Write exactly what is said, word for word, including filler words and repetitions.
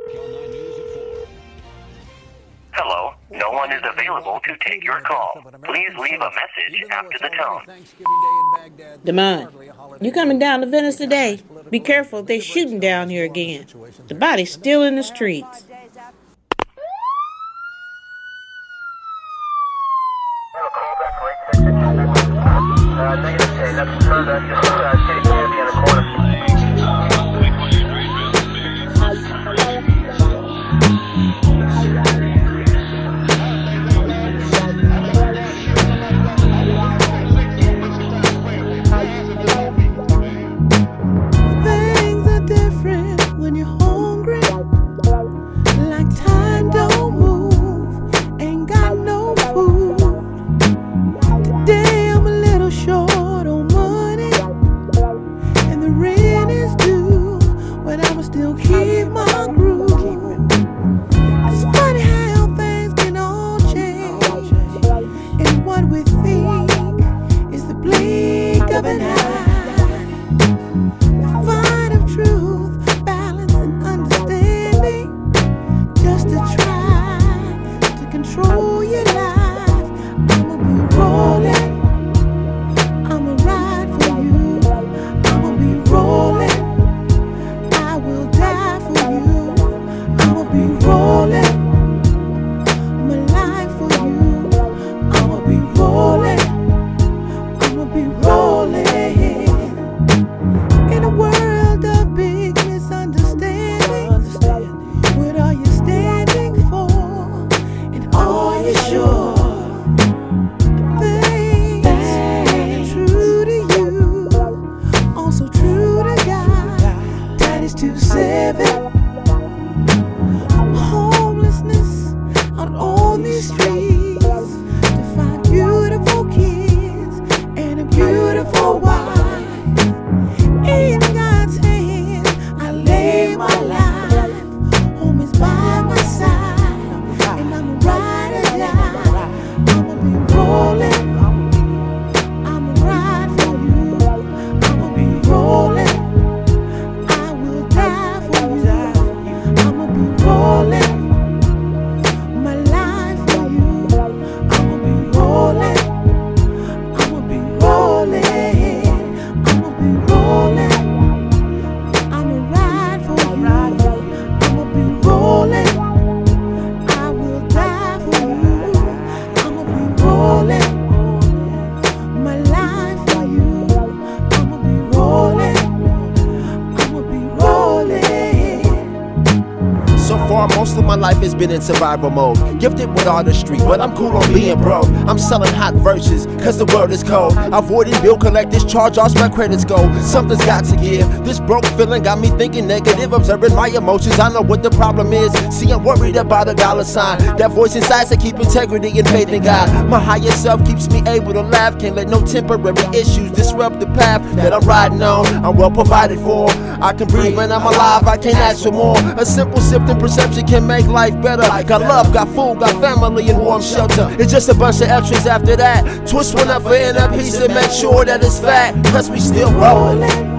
Hello, no one is available to take your call. Please leave a message after the tone. Damon, you coming down to Venice today? Be careful, they shooting down here again. The body's still in the streets. Uh, negative, okay, that's confirmed. That's just uh, City Candy on the corner. Things are different when you're hungry. Like time don't move, ain't got no food. Today I'm a little short on money, and the rent is due, but I'ma still keep my groove. It's funny how things can all change, and what we think is the blink of an eye. The fight of truth, balance, and understanding, just to try to control your life. I'ma be rolling, I'ma ride for you. I'ma be rolling, I will die for you. I'ma be rolling, my life for you. I'ma be rolling, I'ma be rolling. In a world of big misunderstandings, what are you standing for? And are you sure? Things are true to you, also true to God. Titus two seven. Homelessness out on these streets to find beautiful kids and a beautiful wife. In God's hand, I lay my life. Home is by my side, and I'm a ride or die. I'ma be rolling, I'ma ride for you. I'ma be rolling, I will die for you. I'ma be rolling, my life for you. I'ma be rolling, I'ma be rolling, I'ma be rolling, I'ma ride for you. I'ma be rolling, I will die for you. I'ma be rolling, my life for you. I'ma be rolling, I'ma be rolling. So far, most of my life has been in survival mode. Gifted with artistry, but I'm cool on being broke. I'm selling hot verses, cause the world is cold. Avoiding bill collectors, charge offs, my credits go. Something's got to give. This broke feeling got me thinking negative, observing my emotions. I know what the problem is. See, I'm worried about a dollar sign. That voice inside to keep integrity and faith in God. My higher self keeps me able to laugh. Can't let no temporary issues disrupt the path that I'm riding on. I'm well provided for. I can breathe when I'm alive, I can't ask for more. A simple shift in perception can make life better. Got love, got food, got family and warm shelter. It's just a bunch of extras after that. Twist one up for inner peace and make sure that it's fat. Cause we still rolling.